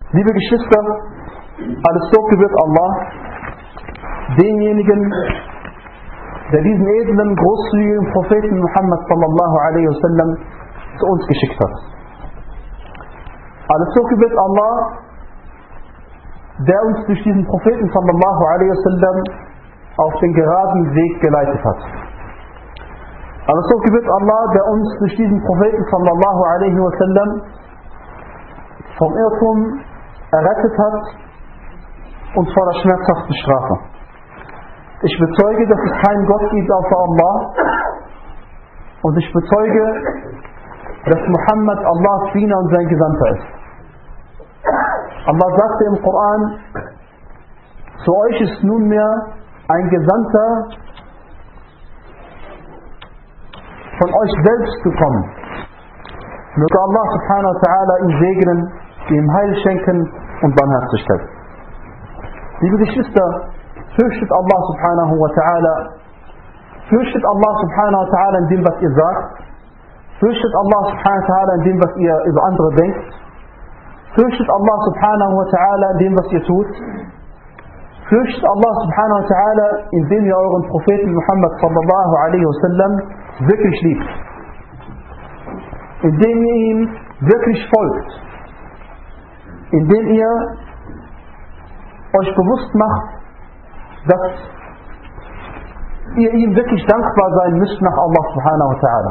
Liebe Geschwister, alles Lob gebührt Allah, denjenigen, der diesen edlen, großzügigen Propheten Muhammad sallallahu alaihi wasallam zu uns geschickt hat. Alles Lob gebührt Allah, der uns durch diesen Propheten sallallahu alaihi wasallam auf den geraden Weg geleitet hat. Alles Lob gebührt Allah, der uns durch diesen Propheten sallallahu alaihi wasallam vom Irrtum errettet hat und vor der schmerzhaften Strafe. Ich bezeuge, dass es keinen Gott gibt außer Allah, und ich bezeuge, dass Muhammad Allahs Diener und sein Gesandter ist. Allah sagte im Koran: Zu euch ist nunmehr ein Gesandter von euch selbst gekommen. Möge Allah subhanahu wa ta'ala ihn segnen, ihm Heil schenken und Barmherzigkeit. Liebe Geschwister, fürchtet Allah subhanahu wa ta'ala. Fürchtet Allah subhanahu wa ta'ala in dem, was ihr sagt. Fürchtet Allah subhanahu wa ta'ala in dem, was ihr über andere denkt. Fürchtet Allah subhanahu wa ta'ala in dem, was ihr tut. Fürchtet Allah subhanahu wa ta'ala, indem ihr euren Propheten Muhammad sallallahu alaihi wasallam wirklich liebt. Indem ihr ihm wirklich folgt. Indem ihr euch bewusst macht, dass ihr ihm wirklich dankbar sein müsst nach Allah subhanahu wa ta'ala.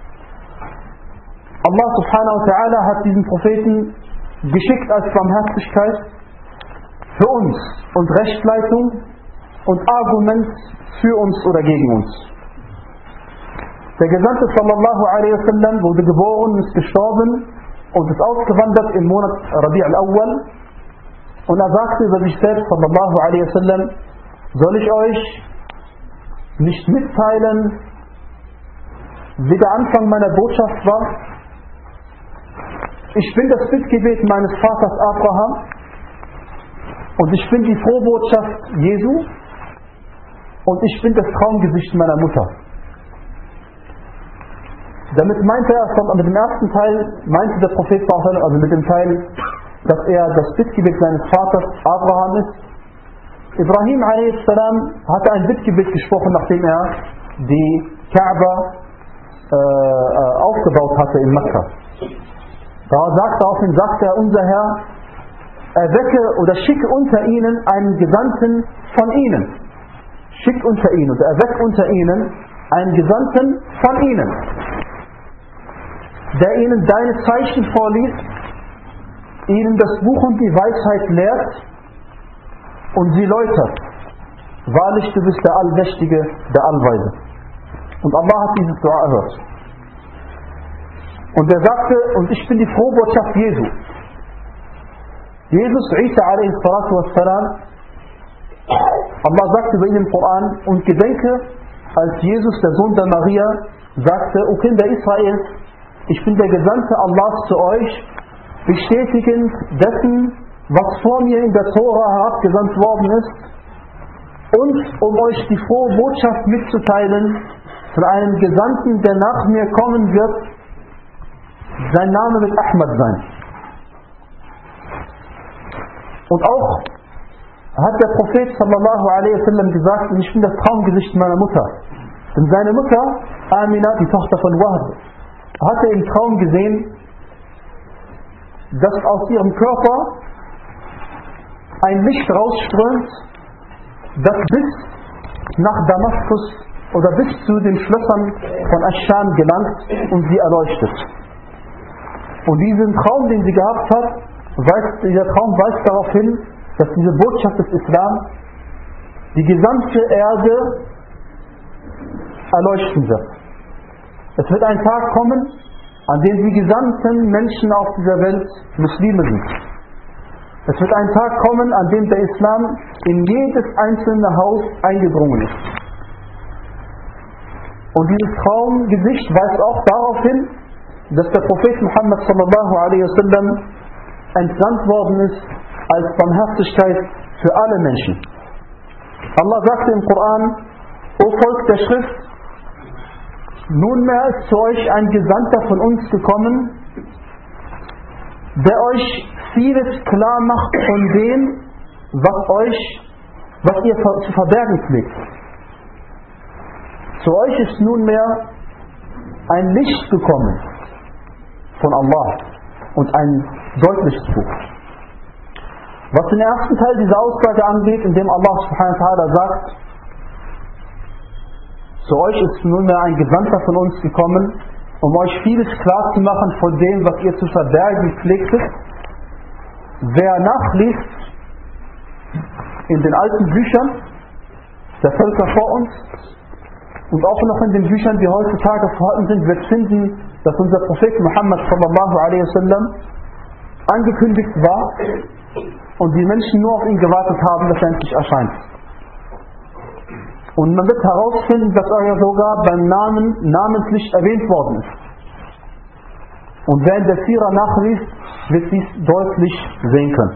Allah subhanahu wa ta'ala hat diesen Propheten geschickt als Barmherzigkeit für uns und Rechtleitung und Argument für uns oder gegen uns. Der Gesandte sallallahu alaihi wasallam wurde geboren, ist gestorben und ist ausgewandert im Monat Rabi' al-Awwal, und er sagte über sich selbst sallallahu alaihi wasallam: Soll ich euch nicht mitteilen, wie der Anfang meiner Botschaft war? Ich bin das Bittgebet meines Vaters Abraham und ich bin die Frohbotschaft Jesu und ich bin das Traumgesicht meiner Mutter. Damit meinte er, mit dem ersten Teil meinte der Prophet, also mit dem Teil, dass er das Bittgebet seines Vaters Abraham ist. Ibrahim a.s. hatte ein Bittgebet gesprochen, nachdem er die Kaaba aufgebaut hatte in Mekka. Daraufhin sagte er: Unser Herr, erwecke oder schicke unter ihnen einen Gesandten von ihnen. Schickt unter ihnen oder erwecke unter ihnen einen Gesandten von ihnen, der ihnen deine Zeichen vorliest, ihnen das Buch und die Weisheit lehrt und sie läutert. Wahrlich, du bist der Allmächtige, der Allweise. Und Allah hat dieses Dua erhört. Und er sagte: Und ich bin die Frohbotschaft Jesu. Jesus, Isa a.s. Allah sagte über ihn im Koran: Und gedenke, als Jesus, der Sohn der Maria, sagte: O Kinder Israels, ich bin der Gesandte Allahs zu euch, bestätigend dessen, was vor mir in der Tora herabgesandt worden ist, und um euch die frohe Botschaft mitzuteilen von einem Gesandten, der nach mir kommen wird. Sein Name wird Ahmad sein. Und auch hat der Prophet sallallahu alaihi wasallam gesagt: Ich bin das Traumgesicht meiner Mutter. Denn seine Mutter, Amina, die Tochter von Wahb, hatte im Traum gesehen, dass aus ihrem Körper ein Licht rausströmt, das bis nach Damaskus oder bis zu den Schlössern von Aschan gelangt und sie erleuchtet. Und diesen Traum, den sie gehabt hat, dieser Traum weist darauf hin, dass diese Botschaft des Islam die gesamte Erde erleuchten wird. Es wird ein Tag kommen, an dem die gesamten Menschen auf dieser Welt Muslime sind. Es wird ein Tag kommen, an dem der Islam in jedes einzelne Haus eingedrungen ist. Und dieses Traumgesicht weist auch darauf hin, dass der Prophet Muhammad sallallahu alaihi wasallam entsandt worden ist als Barmherzigkeit für alle Menschen. Allah sagte im Koran: O Volk der Schrift, nunmehr ist zu euch ein Gesandter von uns gekommen, der euch vieles klar macht von dem, was ihr zu verbergen pflegt. Zu euch ist nunmehr ein Licht gekommen von Allah und ein deutliches Buch. Was den ersten Teil dieser Aussage angeht, in dem Allah subhanahu wa ta'ala sagt, zu euch ist nunmehr ein Gesandter von uns gekommen, um euch vieles klar zu machen von dem, was ihr zu verbergen pflegtet. Wer nachliest in den alten Büchern der Völker vor uns und auch noch in den Büchern, die heutzutage vorhanden sind, wird finden, dass unser Prophet Muhammad sallallahu alaihi wasallam angekündigt war und die Menschen nur auf ihn gewartet haben, dass er endlich erscheint. Und man wird herausfinden, dass er ja sogar beim Namen namentlich erwähnt worden ist. Und wer in der Sira nachliest, wird dies deutlich sehen können.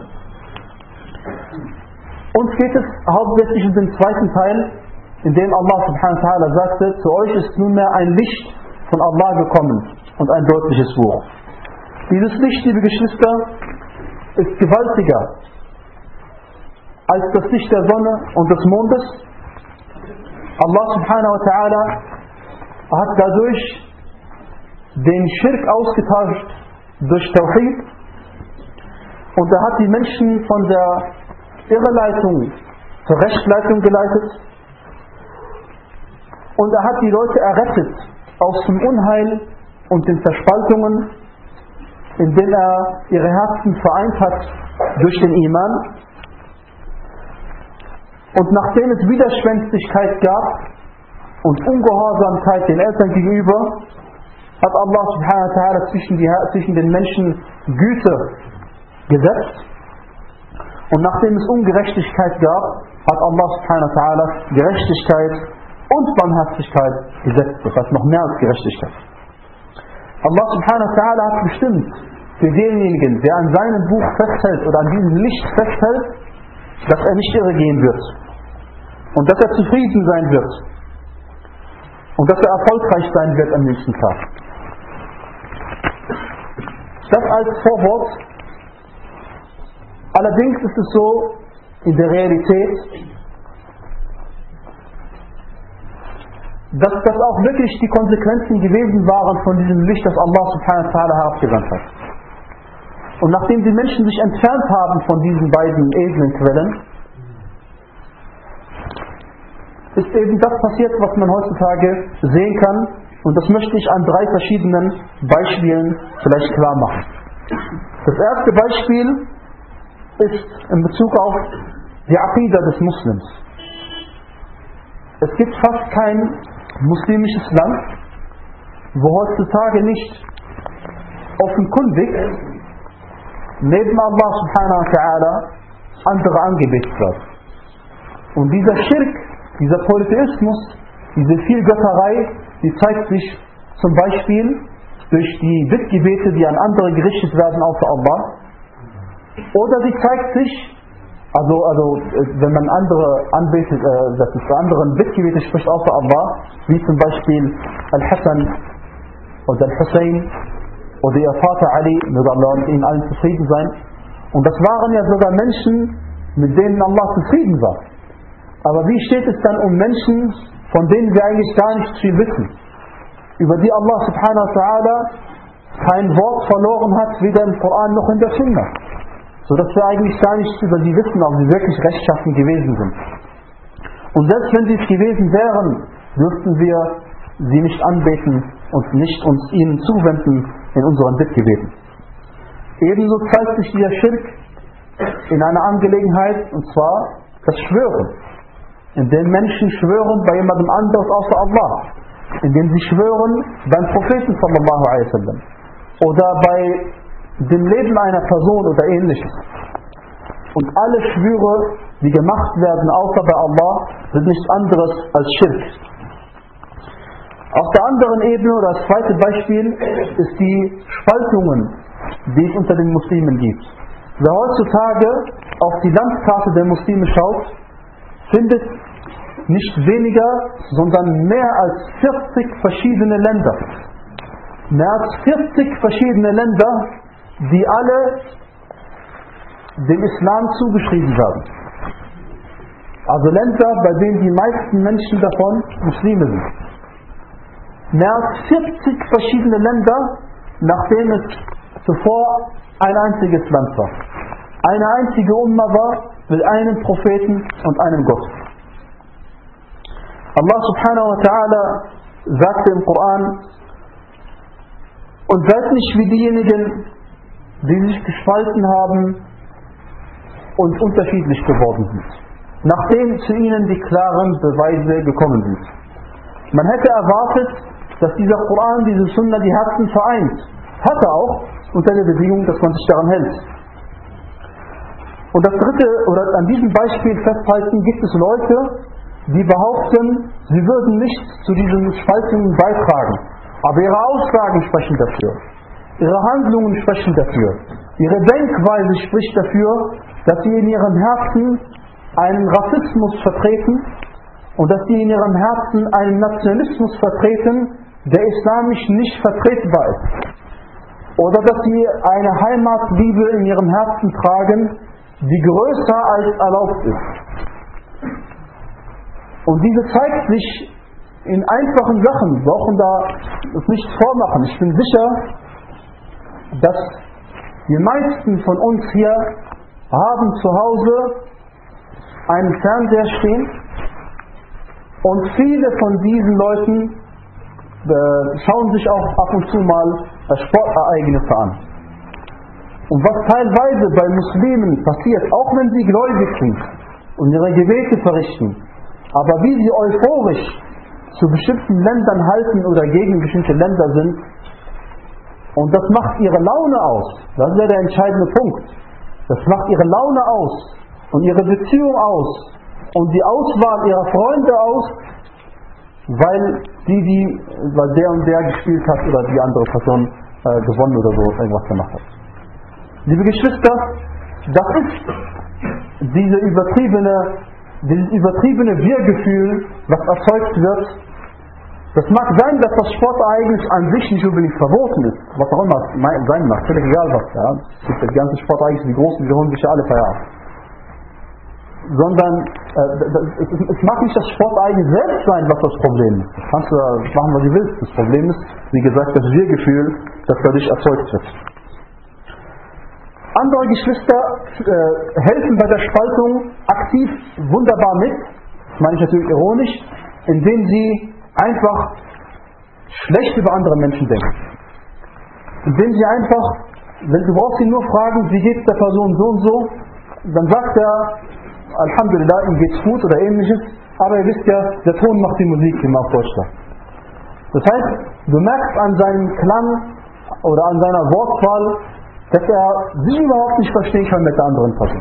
Uns geht es hauptsächlich um den zweiten Teil, in dem Allah subhanahu wa ta'ala sagte, zu euch ist nunmehr ein Licht von Allah gekommen und ein deutliches Buch. Dieses Licht, liebe Geschwister, ist gewaltiger als das Licht der Sonne und des Mondes. Allah subhanahu wa ta'ala hat dadurch den Schirk ausgetauscht durch Tawhid und er hat die Menschen von der Irreleitung zur Rechtleitung geleitet und er hat die Leute errettet aus dem Unheil und den Verspaltungen, indem er ihre Herzen vereint hat durch den Iman. Und nachdem es Widerspenstigkeit gab und Ungehorsamkeit den Eltern gegenüber, hat Allah subhanahu wa ta'ala zwischen den Menschen Güte gesetzt. Und nachdem es Ungerechtigkeit gab, hat Allah subhanahu wa ta'ala Gerechtigkeit und Barmherzigkeit gesetzt. Das heißt noch mehr als Gerechtigkeit. Allah subhanahu wa ta'ala hat bestimmt für denjenigen, der an seinem Buch festhält oder an diesem Licht festhält, dass er nicht irre gehen wird. Und dass er zufrieden sein wird. Und dass er erfolgreich sein wird am nächsten Tag. Das als Vorwort. Allerdings ist es so, in der Realität, dass das auch wirklich die Konsequenzen gewesen waren von diesem Licht, das Allah subhanahu wa ta'ala herabgesandt hat. Und nachdem die Menschen sich entfernt haben von diesen beiden edlen Quellen, ist eben das passiert, was man heutzutage sehen kann. Und das möchte ich an 3 verschiedenen Beispielen vielleicht klar machen. Das erste Beispiel ist in Bezug auf die Aqidah des Muslims. Es gibt fast kein muslimisches Land, wo heutzutage nicht offenkundig neben Allah subhanahu wa ta'ala andere angebetet wird. Und dieser Schirk, dieser Polytheismus, diese Vielgötterei, die zeigt sich zum Beispiel durch die Bittgebete, die an andere gerichtet werden außer Allah. Oder sie zeigt sich, also wenn man andere anbetet, dass es für anderen Bittgebete spricht außer Allah, wie zum Beispiel Al-Hassan oder Al-Hussein oder ihr Vater Ali, möge Allah mit ihnen allen zufrieden sein. Und das waren ja sogar Menschen, mit denen Allah zufrieden war. Aber wie steht es dann um Menschen, von denen wir eigentlich gar nicht viel wissen? Über die Allah subhanahu wa ta'ala kein Wort verloren hat, weder im Koran noch in der Sunna. Sodass wir eigentlich gar nichts über sie wissen, ob sie wirklich rechtschaffen gewesen sind. Und selbst wenn sie es gewesen wären, dürften wir sie nicht anbeten und nicht uns ihnen zuwenden in unseren Bittgebeten. Ebenso zeigt sich dieser Schirk in einer Angelegenheit, und zwar das Schwören. Indem Menschen schwören bei jemandem anderes außer Allah. Indem sie schwören beim Propheten sallallahu alaihi wasallam. Oder bei dem Leben einer Person oder ähnliches. Und alle Schwüre, die gemacht werden außer bei Allah, sind nichts anderes als Schirk. Auf der anderen Ebene, oder das zweite Beispiel, ist die Spaltungen, die es unter den Muslimen gibt. Wer heutzutage auf die Landkarte der Muslime schaut, findet nicht weniger, sondern mehr als 40 verschiedene Länder. Mehr als 40 verschiedene Länder, die alle dem Islam zugeschrieben werden. Also Länder, bei denen die meisten Menschen davon Muslime sind. Mehr als 40 verschiedene Länder, nachdem es zuvor ein einziges Land war. Eine einzige Umma war mit einem Propheten und einem Gott. Allah subhanahu wa ta'ala sagte im Koran: Und seid nicht wie diejenigen, die sich gespalten haben und unterschiedlich geworden sind, nachdem zu ihnen die klaren Beweise gekommen sind. Man hätte erwartet, dass dieser Koran, diese Sunna die Herzen vereint. Hat er auch, unter der Bedingung, dass man sich daran hält. Und das dritte, oder an diesem Beispiel festhalten, gibt es Leute, die behaupten, sie würden nicht zu diesen Spaltungen beitragen. Aber ihre Aussagen sprechen dafür. Ihre Handlungen sprechen dafür. Ihre Denkweise spricht dafür, dass sie in ihrem Herzen einen Rassismus vertreten und dass sie in ihrem Herzen einen Nationalismus vertreten, der islamisch nicht vertretbar ist. Oder dass sie eine Heimatliebe in ihrem Herzen tragen, die größer als erlaubt ist. Und diese zeigt sich in einfachen Sachen. Wir brauchen da das nicht vormachen. Ich bin sicher, dass die meisten von uns hier haben zu Hause einen Fernseher stehen und viele von diesen Leuten schauen sich auch ab und zu mal Sportereignisse an. Und was teilweise bei Muslimen passiert, auch wenn sie gläubig sind und ihre Gebete verrichten, aber wie sie euphorisch zu bestimmten Ländern halten oder gegen bestimmte Länder sind, und das macht ihre Laune aus. Das ist ja der entscheidende Punkt. Das macht ihre Laune aus und ihre Beziehung aus und die Auswahl ihrer Freunde aus, weil der und der gespielt hat oder die andere Person gewonnen oder so irgendwas gemacht hat. Liebe Geschwister, das ist dieses übertriebene Wir-Gefühl, was erzeugt wird. Das mag sein, dass das Sportereignis an sich nicht unbedingt verboten ist, was auch immer es sein mag, völlig egal was. Ja. Es gibt die ganzen Ereignisse, die großen, die holen sich ja alle Feierabend. Sondern es mag nicht das Sportereignis selbst sein, was das Problem ist. Das kannst du machen, was du willst. Das Problem ist, wie gesagt, das Wir-Gefühl, das dadurch erzeugt wird. Andere Geschwister helfen bei der Spaltung aktiv wunderbar mit, das meine ich natürlich ironisch, indem sie einfach schlecht über andere Menschen denken. Indem sie einfach, du brauchst ihn nur fragen, wie geht es der Person so und so, dann sagt er, Alhamdulillah, ihm geht's gut oder ähnliches, aber ihr wisst ja, der Ton macht die Musik immer auf Deutschland. Das heißt, du merkst an seinem Klang oder an seiner Wortwahl, dass er sich überhaupt nicht verstehen kann mit der anderen Person.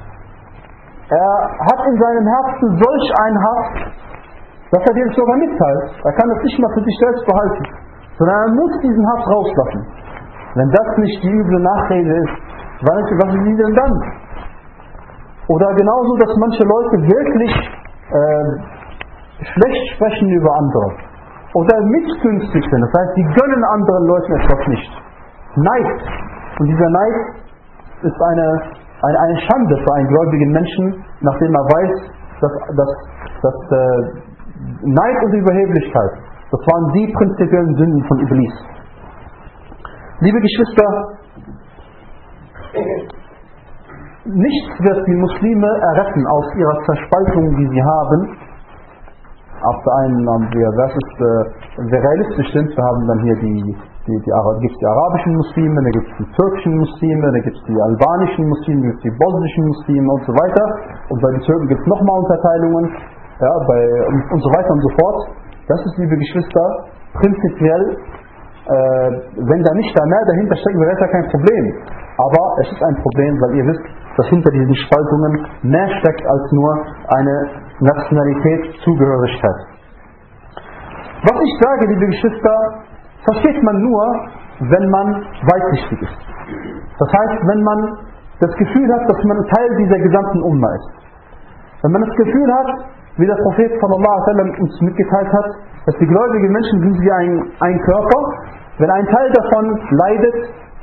Er hat in seinem Herzen solch einen Hass, dass er dir das sogar mitteilt. Er kann es nicht mal für sich selbst behalten, sondern er muss diesen Hass rauslassen. Wenn das nicht die üble Nachrede ist, was ist sie denn dann? Oder genauso, dass manche Leute wirklich schlecht sprechen über andere. Oder missgünstig sind. Das heißt, sie gönnen anderen Leuten etwas nicht. Neid. Und dieser Neid ist eine Schande für einen gläubigen Menschen, nachdem er weiß, dass Neid und Überheblichkeit, das waren die prinzipiellen Sünden von Iblis. Liebe Geschwister, nichts wird die Muslime erretten aus ihrer Zerspaltung, die sie haben. Auf der einen haben wir, das ist sehr realistisch sind, wir haben dann hier gibt es die arabischen Muslime, da gibt es die türkischen Muslime, da gibt es die albanischen Muslime, da gibt es die bosnischen Muslime und so weiter. Und bei den Türken gibt es nochmal Unterteilungen, ja, und so weiter und so fort. Das ist, liebe Geschwister, prinzipiell, wenn da nicht da mehr dahinter steckt, wäre das ja kein Problem. Aber es ist ein Problem, weil ihr wisst, dass hinter diesen Spaltungen mehr steckt als nur eine Nationalitätszugehörigkeit. Was ich sage, liebe Geschwister, versteht man nur, wenn man weitsichtig ist. Das heißt, wenn man das Gefühl hat, dass man Teil dieser gesamten Umma ist. Wenn man das Gefühl hat, wie der Prophet sallallahu alaihi wasallam uns mitgeteilt hat, dass die gläubigen Menschen sind wie ein Körper. Wenn ein Teil davon leidet,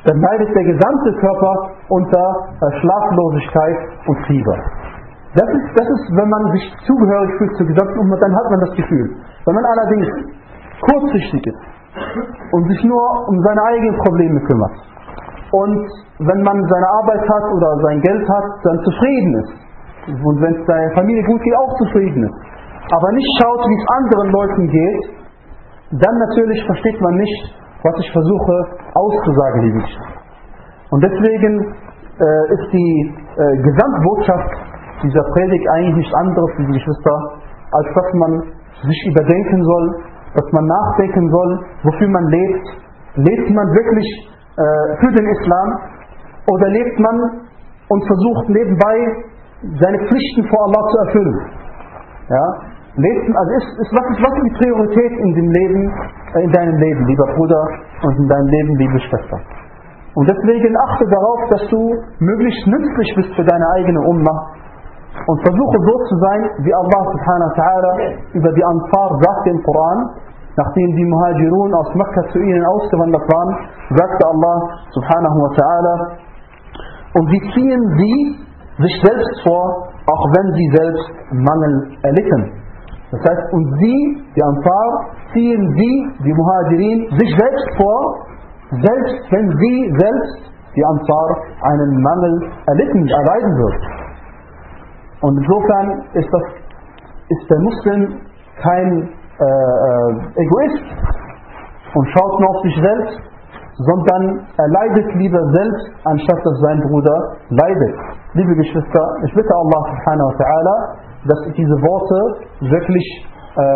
dann leidet der gesamte Körper unter Schlaflosigkeit und Fieber. Das ist, wenn man sich zugehörig fühlt zur gesamten Umma, dann hat man das Gefühl. Wenn man allerdings kurzsichtig ist und sich nur um seine eigenen Probleme kümmert und wenn man seine Arbeit hat oder sein Geld hat, dann zufrieden ist und wenn es seiner Familie gut geht, auch zufrieden ist, aber nicht schaut, wie es anderen Leuten geht, dann natürlich versteht man nicht, was ich versuche auszusagen, liebe Geschwister. Und deswegen ist die Gesamtbotschaft dieser Predigt eigentlich nichts anderes, liebe Geschwister, als dass man sich überdenken soll, dass man nachdenken soll, wofür man lebt. Lebt man wirklich für den Islam oder lebt man und versucht nebenbei seine Pflichten vor Allah zu erfüllen? Ja? Also was ist die Priorität in dem Leben, in deinem Leben, lieber Bruder, und in deinem Leben, liebe Schwester? Und deswegen achte darauf, dass du möglichst nützlich bist für deine eigene Umma und versuche so zu sein, wie Allah subhanahu wa ta'ala über die Ansar sagte im Koran, nachdem die Muhajirun aus Mekka zu ihnen ausgewandert waren, sagte Allah subhanahu wa ta'ala, und sie ziehen sie sich selbst vor, auch wenn sie selbst Mangel erlitten. Das heißt, und sie, die Ansar, ziehen sie, die Muhajirin, sich selbst vor, selbst wenn sie selbst, die Ansar, einen Mangel erleiden wird. Und insofern ist der Muslim kein Egoist und schaut nur auf sich selbst, sondern er leidet lieber selbst, anstatt dass sein Bruder leidet. Liebe Geschwister, ich bitte Allah subhanahu wa ta'ala, dass diese Worte wirklich,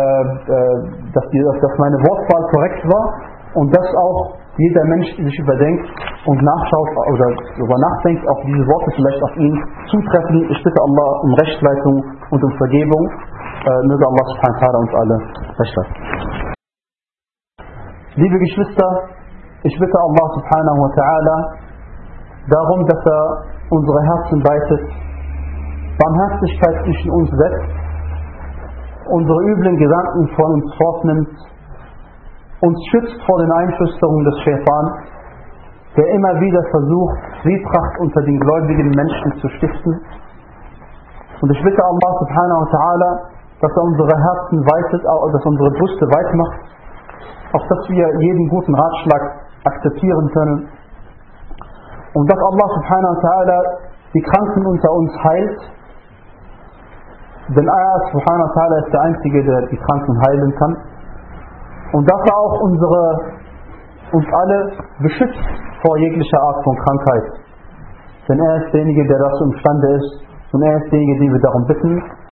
dass meine Wortwahl korrekt war und dass auch jeder Mensch sich überdenkt und nachschaut oder darüber nachdenkt, ob diese Worte vielleicht auf ihn zutreffen. Ich bitte Allah um Rechtleitung und um Vergebung. Möge Allah subhanahu wa ta'ala uns alle recht leiten. Liebe Geschwister, ich bitte Allah subhanahu wa ta'ala darum, dass er unsere Herzen weitet, Barmherzigkeit zwischen uns setzt, unsere üblen Gedanken von uns fortnimmt, uns schützt vor den Einflüsterungen des Shaitan, der immer wieder versucht, Zwietracht unter den gläubigen Menschen zu stiften. Und ich bitte Allah subhanahu wa ta'ala, dass er unsere Herzen weitet, dass unsere Brüste weit macht, auf dass wir jeden guten Ratschlag akzeptieren können. Und dass Allah subhanahu wa ta'ala die Kranken unter uns heilt, denn Allah subhanahu wa ta'ala ist der Einzige, der die Kranken heilen kann. Und dass er auch uns alle beschützt vor jeglicher Art von Krankheit. Denn er ist derjenige, der dazu imstande ist, und er ist derjenige, den wir darum bitten.